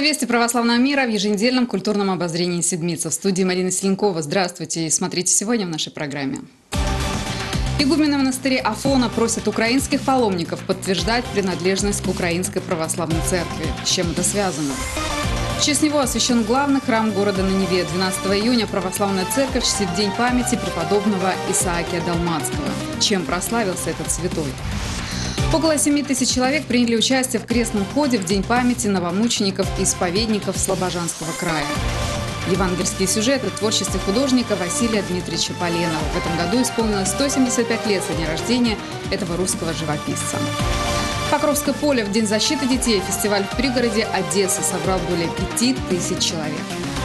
Вести православного мира в еженедельном культурном обозрении седмицы. В студии Марина Селенкова. Здравствуйте и смотрите сегодня в нашей программе. Игумены монастыря Афона просят украинских паломников подтверждать принадлежность к Украинской православной церкви. С чем это связано? В честь него освящен главный храм города на Неве. 12 июня православная церковь чтит день памяти преподобного Исаакия Далмацкого. Чем прославился этот святой? Около 7 тысяч человек приняли участие в крестном ходе в День памяти новомучеников и исповедников Слобожанского края. Евангельские сюжеты в творчестве художника Василия Дмитриевича Поленова. В этом году исполнилось 175 лет со дня рождения этого русского живописца. Покровское поле в День защиты детей фестиваль в пригороде Одессы собрал более 5000 человек.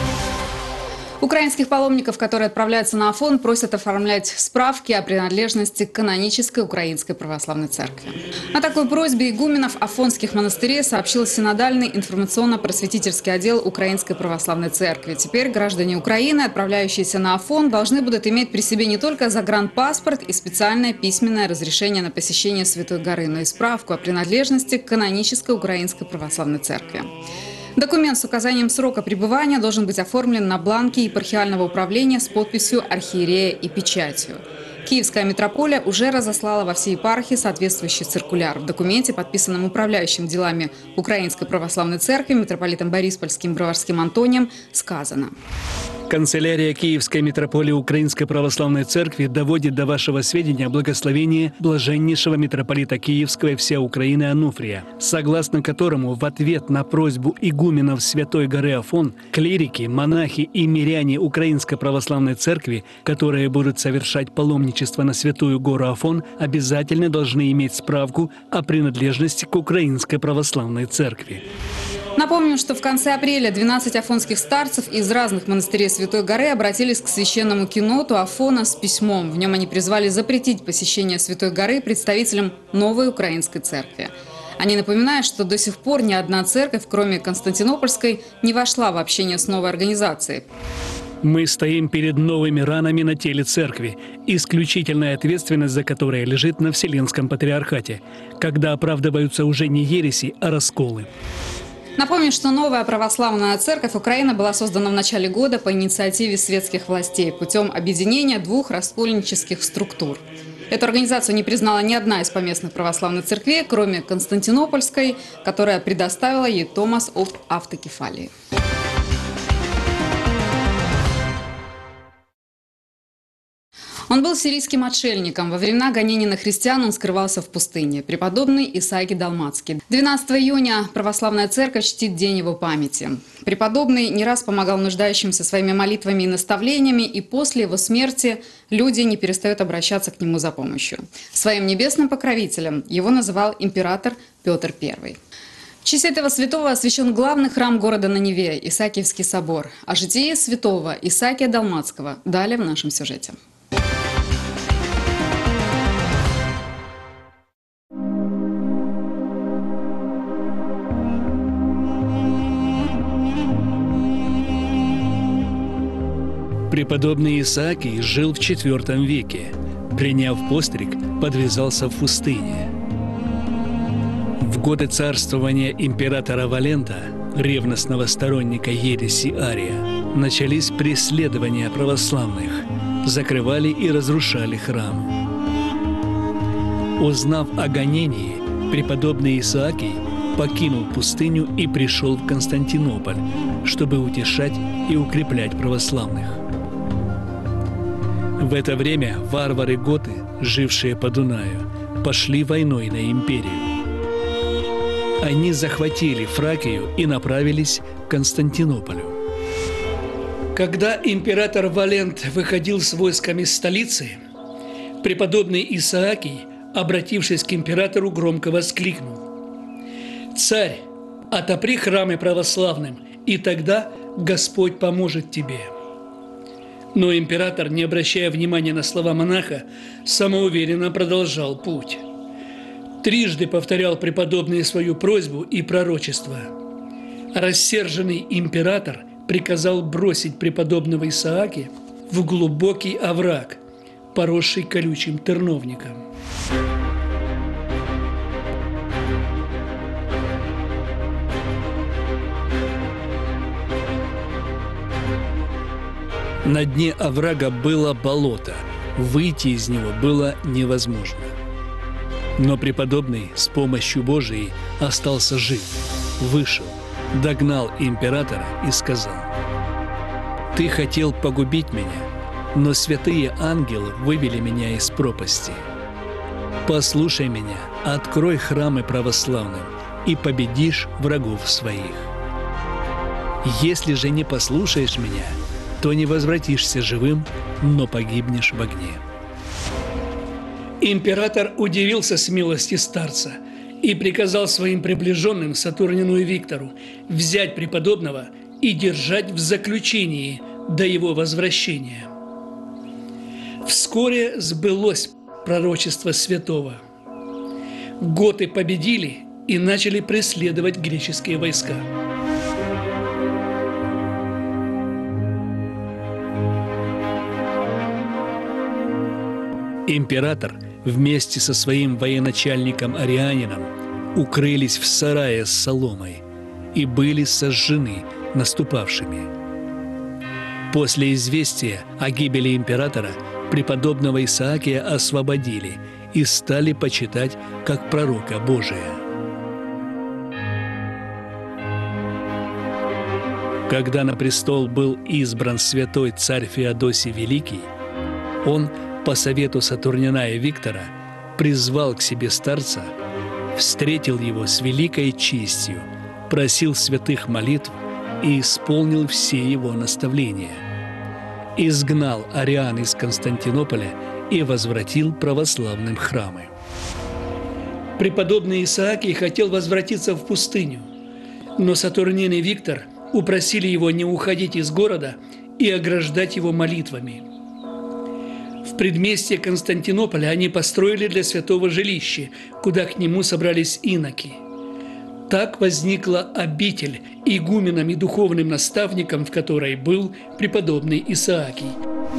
Украинских паломников, которые отправляются на Афон, просят оформлять справки о принадлежности к канонической Украинской православной церкви. О такой просьбе игуменов афонских монастырей сообщил Синодальный информационно-просветительский отдел Украинской православной церкви. Теперь граждане Украины, отправляющиеся на Афон, должны будут иметь при себе не только загранпаспорт и специальное письменное разрешение на посещение Святой горы, но и справку о принадлежности к канонической Украинской православной церкви. Документ с указанием срока пребывания должен быть оформлен на бланке епархиального управления с подписью архиерея и печатью. Киевская митрополия уже разослала во все епархии соответствующий циркуляр. В документе, подписанном управляющим делами Украинской православной церкви митрополитом Бориспольским Броварским Антонием, сказано: Канцелярия Киевской митрополии Украинской православной церкви доводит до вашего сведения благословение блаженнейшего митрополита Киевского и всей Украины Ануфрия, согласно которому в ответ на просьбу игуменов Святой горы Афон клирики, монахи и миряне Украинской православной церкви, которые будут совершать паломничество на Святую гору Афон, обязательно должны иметь справку о принадлежности к Украинской православной церкви. Напомню, что в конце апреля 12 афонских старцев из разных монастырей Святой горы обратились к священному киноту Афона с письмом. В нем они призвали запретить посещение Святой горы представителям новой украинской церкви. Они напоминают, что до сих пор ни одна церковь, кроме Константинопольской, не вошла в общение с новой организацией. Мы стоим перед новыми ранами на теле церкви, исключительная ответственность за которые лежит на Вселенском патриархате, когда оправдываются уже не ереси, а расколы. Напомню, что новая православная церковь Украины была создана в начале года по инициативе светских властей путем объединения двух раскольнических структур. Эту организацию не признала ни одна из поместных православных церквей, кроме Константинопольской, которая предоставила ей Томас об автокефалии. Он был сирийским отшельником. Во времена гонений на христиан он скрывался в пустыне. Преподобный Исаакий Далмацкий. 12 июня православная церковь чтит день его памяти. Преподобный не раз помогал нуждающимся своими молитвами и наставлениями, и после его смерти люди не перестают обращаться к нему за помощью. Своим небесным покровителем его называл император Петр I. В честь этого святого освящен главный храм города на Неве – Исаакиевский собор. О житии святого Исаакия Далмацкого далее в нашем сюжете. Преподобный Исаакий жил в IV веке. Приняв постриг, подвязался в пустыне. В годы царствования императора Валента, ревностного сторонника ереси Ария, начались преследования православных, закрывали и разрушали храм. Узнав о гонении, преподобный Исаакий покинул пустыню и пришел в Константинополь, чтобы утешать и укреплять православных. В это время варвары-готы, жившие по Дунаю, пошли войной на империю. Они захватили Фракию и направились к Константинополю. Когда император Валент выходил с войсками из столицы, преподобный Исаакий, обратившись к императору, громко воскликнул: «Царь, отопри храмы православным, и тогда Господь поможет тебе». Но император, не обращая внимания на слова монаха, самоуверенно продолжал путь. Трижды повторял преподобный свою просьбу и пророчество. Рассерженный император приказал бросить преподобного Исааки в глубокий овраг, поросший колючим терновником. На дне оврага было болото, выйти из него было невозможно. Но преподобный с помощью Божией остался жив, вышел, догнал императора и сказал: «Ты хотел погубить меня, но святые ангелы вывели меня из пропасти. Послушай меня, открой храмы православным, и победишь врагов своих. Если же не послушаешь меня, то не возвратишься живым, но погибнешь в огне». Император удивился смелости старца и приказал своим приближенным Сатурнину и Виктору взять преподобного и держать в заключении до его возвращения. Вскоре сбылось пророчество святого. Готы победили и начали преследовать греческие войска. Император вместе со своим военачальником Арианином укрылись в сарае с соломой и были сожжены наступавшими. После известия о гибели императора преподобного Исаакия освободили и стали почитать как пророка Божия. Когда на престол был избран святой царь Феодосий Великий, он по совету Сатурнина и Виктора призвал к себе старца, встретил его с великой честью, просил святых молитв и исполнил все его наставления. Изгнал ариан из Константинополя и возвратил православным храмы. Преподобный Исаакий хотел возвратиться в пустыню, но Сатурнин и Виктор упросили его не уходить из города и ограждать его молитвами. В предместье Константинополя они построили для святого жилище, куда к нему собрались иноки. Так возникла обитель, игуменом и духовным наставником в которой был преподобный Исаакий.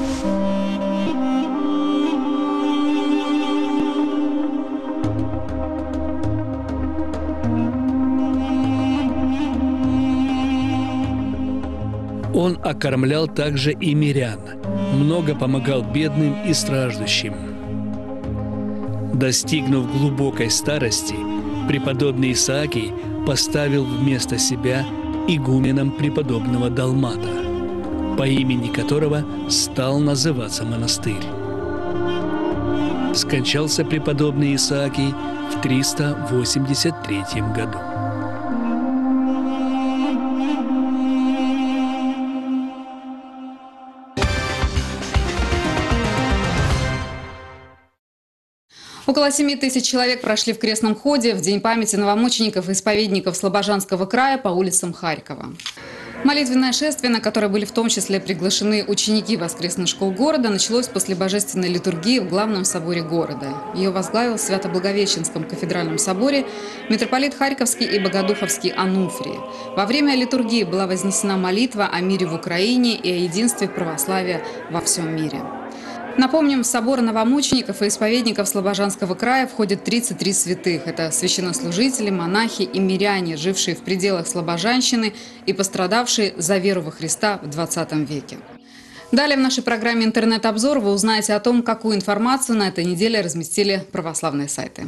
Он окормлял также и мирян, много помогал бедным и страждущим. Достигнув глубокой старости, преподобный Исаакий поставил вместо себя игуменом преподобного Далмата, по имени которого стал называться монастырь. Скончался преподобный Исаакий в 383 году. Около 7 тысяч человек прошли в крестном ходе в День памяти новомучеников и исповедников Слобожанского края по улицам Харькова. Молитвенное шествие, на которое были в том числе приглашены ученики воскресных школ города, началось после божественной литургии в главном соборе города. Ее возглавил в Свято-Благовещенском кафедральном соборе митрополит Харьковский и Богодуховский Ануфрий. Во время литургии была вознесена молитва о мире в Украине и о единстве православия во всем мире. Напомним, в собор новомучеников и исповедников Слобожанского края входят 33 святых. Это священнослужители, монахи и миряне, жившие в пределах слобожанщины и пострадавшие за веру во Христа в 20 веке. Далее в нашей программе «Интернет-обзор» вы узнаете о том, какую информацию на этой неделе разместили православные сайты.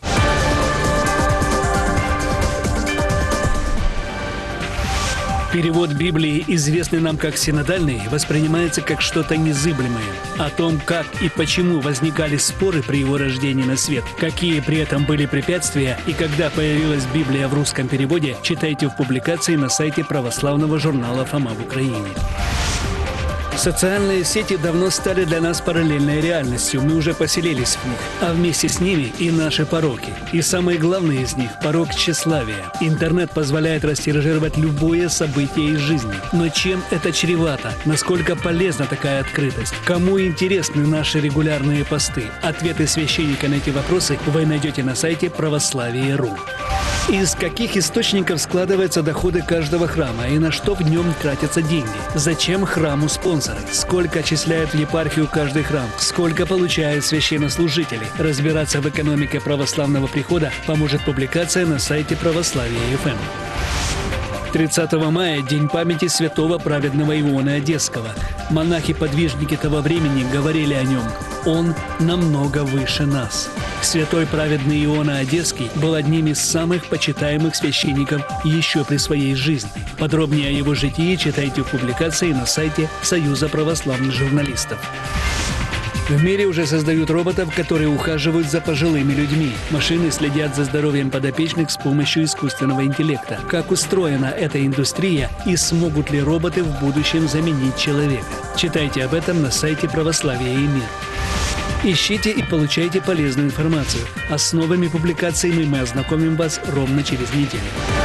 Перевод Библии, известный нам как синодальный, воспринимается как что-то незыблемое. О том, как и почему возникали споры при его рождении на свет, какие при этом были препятствия и когда появилась Библия в русском переводе, читайте в публикации на сайте православного журнала «Фома в Украине». Социальные сети давно стали для нас параллельной реальностью, мы уже поселились в них, а вместе с ними и наши пороки. И самый главный из них – порок тщеславия. Интернет позволяет растиражировать любое событие из жизни. Но чем это чревато? Насколько полезна такая открытость? Кому интересны наши регулярные посты? Ответы священника на эти вопросы вы найдете на сайте православие.ру. Из каких источников складываются доходы каждого храма и на что в нем тратятся деньги? Зачем храму спонсоры? Сколько отчисляют в епархию каждый храм? Сколько получают священнослужители? Разбираться в экономике православного прихода поможет публикация на сайте Православия.ФМ. 30 мая – День памяти святого праведного Иона Одесского. Монахи-подвижники того времени говорили о нем: «Он намного выше нас». Святой праведный Иона Одесский был одним из самых почитаемых священников еще при своей жизни. Подробнее о его житии читайте в публикации на сайте Союза православных журналистов. В мире уже создают роботов, которые ухаживают за пожилыми людьми. Машины следят за здоровьем подопечных с помощью искусственного интеллекта. Как устроена эта индустрия и смогут ли роботы в будущем заменить человека? Читайте об этом на сайте «Православие и мир». Ищите и получайте полезную информацию. А с новыми публикациями мы ознакомим вас ровно через неделю.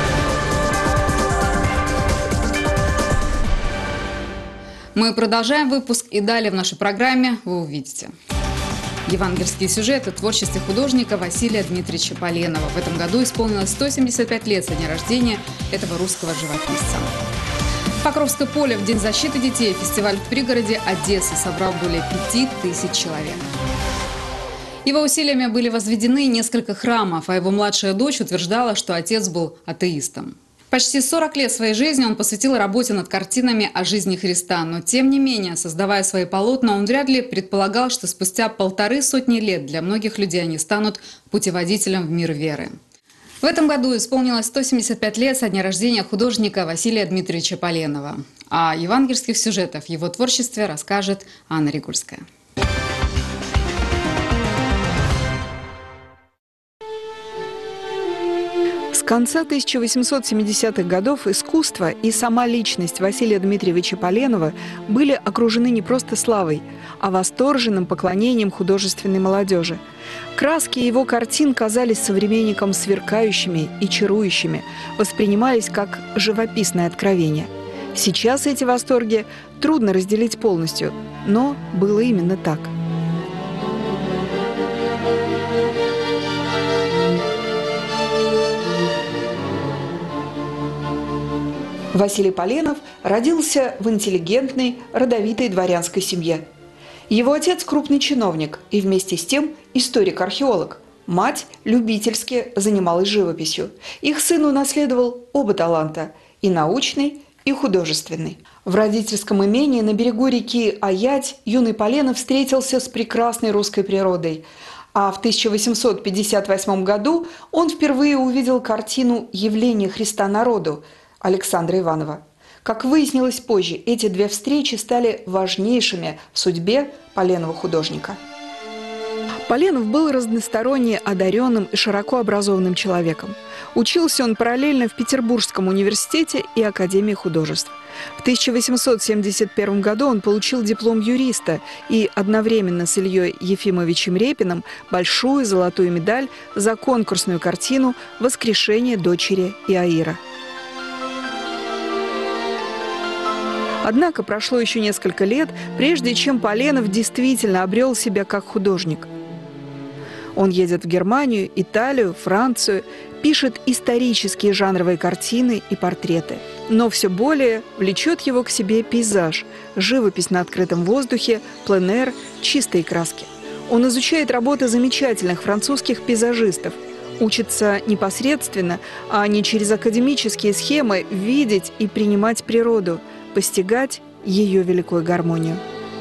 Мы продолжаем выпуск, и далее в нашей программе вы увидите евангельские сюжеты в творчестве художника Василия Дмитриевича Поленова. В этом году исполнилось 175 лет со дня рождения этого русского живописца. Покровское поле в День защиты детей. Фестиваль в пригороде Одессы собрал более 5000 человек. Его усилиями были возведены несколько храмов, а его младшая дочь утверждала, что отец был атеистом. Почти 40 лет своей жизни он посвятил работе над картинами о жизни Христа, но тем не менее, создавая свои полотна, он вряд ли предполагал, что спустя 150 лет для многих людей они станут путеводителем в мир веры. В этом году исполнилось 175 лет со дня рождения художника Василия Дмитриевича Поленова. О евангельских сюжетах в его творчестве расскажет Анна Ригульская. С конца 1870-х годов искусство и сама личность Василия Дмитриевича Поленова были окружены не просто славой, а восторженным поклонением художественной молодежи. Краски его картин казались современникам сверкающими и чарующими, воспринимались как живописное откровение. Сейчас эти восторги трудно разделить полностью, но было именно так. Василий Поленов родился в интеллигентной, родовитой дворянской семье. Его отец – крупный чиновник и вместе с тем историк-археолог. Мать любительски занималась живописью. Их сын унаследовал оба таланта – и научный, и художественный. В родительском имении на берегу реки Аять юный Поленов встретился с прекрасной русской природой. А в 1858 году он впервые увидел картину «Явление Христа народу» Александра Иванова. Как выяснилось позже, эти две встречи стали важнейшими в судьбе Поленова художника. Поленов был разносторонне одаренным и широко образованным человеком. Учился он параллельно в Петербургском университете и Академии художеств. В 1871 году он получил диплом юриста и одновременно с Ильей Ефимовичем Репиным большую золотую медаль за конкурсную картину «Воскрешение дочери Иаира». Однако прошло еще несколько лет, прежде чем Поленов действительно обрел себя как художник. Он едет в Германию, Италию, Францию, пишет исторические жанровые картины и портреты. Но все более влечет его к себе пейзаж, живопись на открытом воздухе, пленэр, чистые краски. Он изучает работы замечательных французских пейзажистов, учится непосредственно, а не через академические схемы, видеть и принимать природу, постигать ее великую гармонию.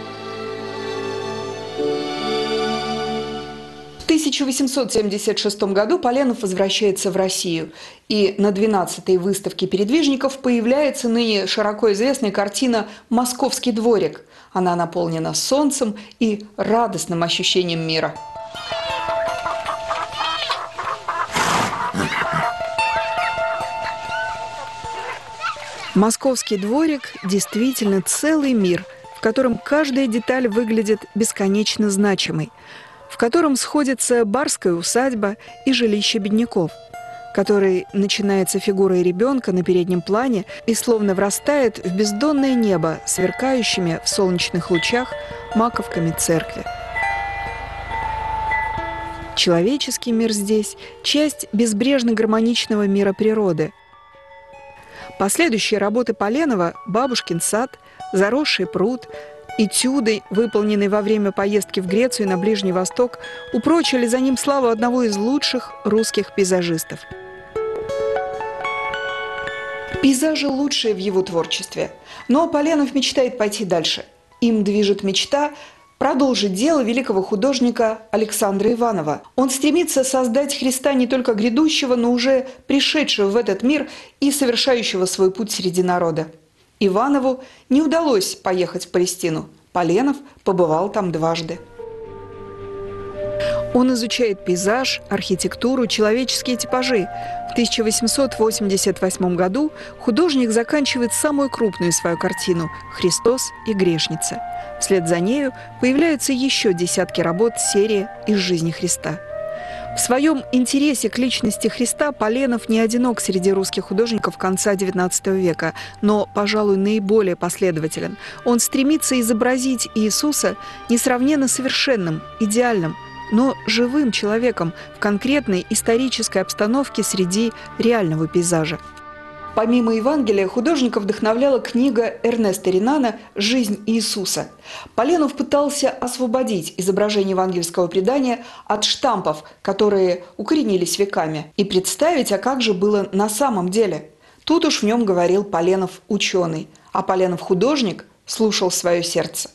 В 1876 году Поленов возвращается в Россию, и на 12-й выставке передвижников появляется ныне широко известная картина «Московский дворик». Она наполнена солнцем и радостным ощущением мира. Московский дворик действительно целый мир, в котором каждая деталь выглядит бесконечно значимой, в котором сходятся барская усадьба и жилище бедняков, который начинается фигурой ребенка на переднем плане и словно врастает в бездонное небо, сверкающими в солнечных лучах маковками церкви. Человеческий мир здесь – часть безбрежно-гармоничного мира природы. Последующие работы Поленова «Бабушкин сад», «Заросший пруд», этюды, выполненные во время поездки в Грецию и на Ближний Восток, упрочили за ним славу одного из лучших русских пейзажистов. Пейзажи лучшие в его творчестве. Но Поленов мечтает пойти дальше. Им движет мечта продолжить дело великого художника Александра Иванова. Он стремится создать Христа не только грядущего, но уже пришедшего в этот мир и совершающего свой путь среди народа. Иванову не удалось поехать в Палестину. Поленов побывал там дважды. Он изучает пейзаж, архитектуру, человеческие типажи. В 1888 году художник заканчивает самую крупную свою картину «Христос и грешница». Вслед за нею появляются еще десятки работ серии «Из жизни Христа». В своем интересе к личности Христа Поленов не одинок среди русских художников конца XIX века, но, пожалуй, наиболее последователен. Он стремится изобразить Иисуса несравненно совершенным, идеальным, но живым человеком в конкретной исторической обстановке среди реального пейзажа. Помимо Евангелия, художника вдохновляла книга Эрнеста Ренана «Жизнь Иисуса». Поленов пытался освободить изображение евангельского предания от штампов, которые укоренились веками, и представить, а как же было на самом деле. Тут уж в нем говорил Поленов ученый, а Поленов художник слушал свое сердце.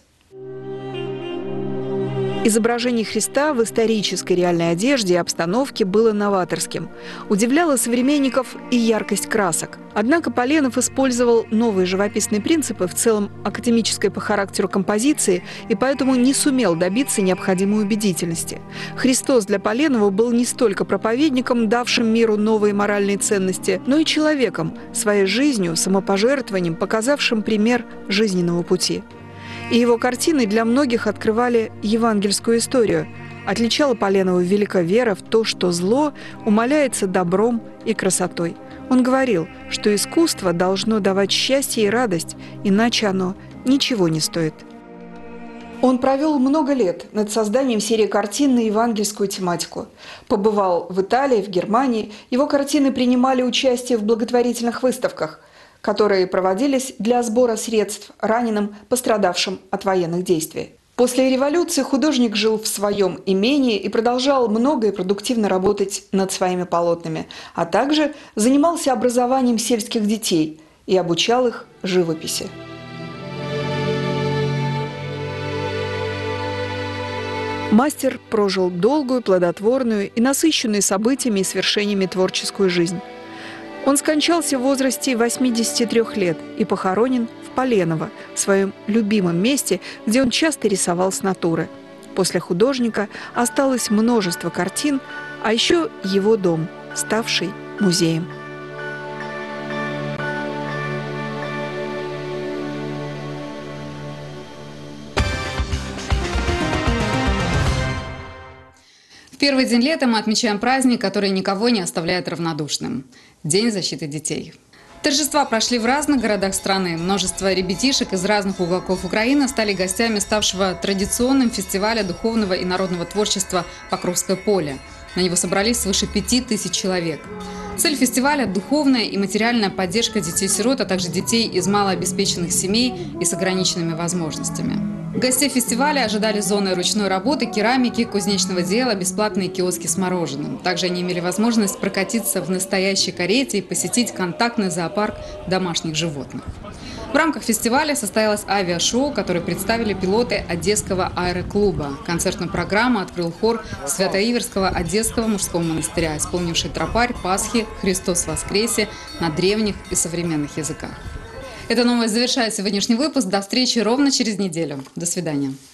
Изображение Христа в исторической реальной одежде и обстановке было новаторским. Удивляла современников и яркость красок. Однако Поленов использовал новые живописные принципы, в целом академической по характеру композиции, и поэтому не сумел добиться необходимой убедительности. Христос для Поленова был не столько проповедником, давшим миру новые моральные ценности, но и человеком, своей жизнью, самопожертвованием, показавшим пример жизненного пути. И его картины для многих открывали евангельскую историю. Отличала Поленова великая вера в то, что зло умаляется добром и красотой. Он говорил, что искусство должно давать счастье и радость, иначе оно ничего не стоит. Он провел много лет над созданием серии картин на евангельскую тематику. Побывал в Италии, в Германии. Его картины принимали участие в благотворительных выставках, которые проводились для сбора средств раненым, пострадавшим от военных действий. После революции художник жил в своем имении и продолжал много и продуктивно работать над своими полотнами, а также занимался образованием сельских детей и обучал их живописи. Мастер прожил долгую, плодотворную и насыщенную событиями и свершениями творческую жизнь. Он скончался в возрасте 83 лет и похоронен в Полenoво, в своем любимом месте, где он часто рисовал с натуры. После художника осталось множество картин, а еще его дом, ставший музеем. В первый день лета мы отмечаем праздник, который никого не оставляет равнодушным – День защиты детей. Торжества прошли в разных городах страны. Множество ребятишек из разных уголков Украины стали гостями ставшего традиционным фестиваля духовного и народного творчества «Покровское поле». На него собрались свыше 5000 человек. Цель фестиваля – духовная и материальная поддержка детей-сирот, а также детей из малообеспеченных семей и с ограниченными возможностями. Гостей фестиваля ожидали зоны ручной работы, керамики, кузнечного дела, бесплатные киоски с мороженым. Также они имели возможность прокатиться в настоящей карете и посетить контактный зоопарк домашних животных. В рамках фестиваля состоялось авиашоу, которое представили пилоты Одесского аэроклуба. Концертную программу открыл хор Свято-Иверского Одесского мужского монастыря, исполнивший тропарь Пасхи «Христос воскресе» на древних и современных языках. Эта новость завершает сегодняшний выпуск. До встречи ровно через неделю. До свидания.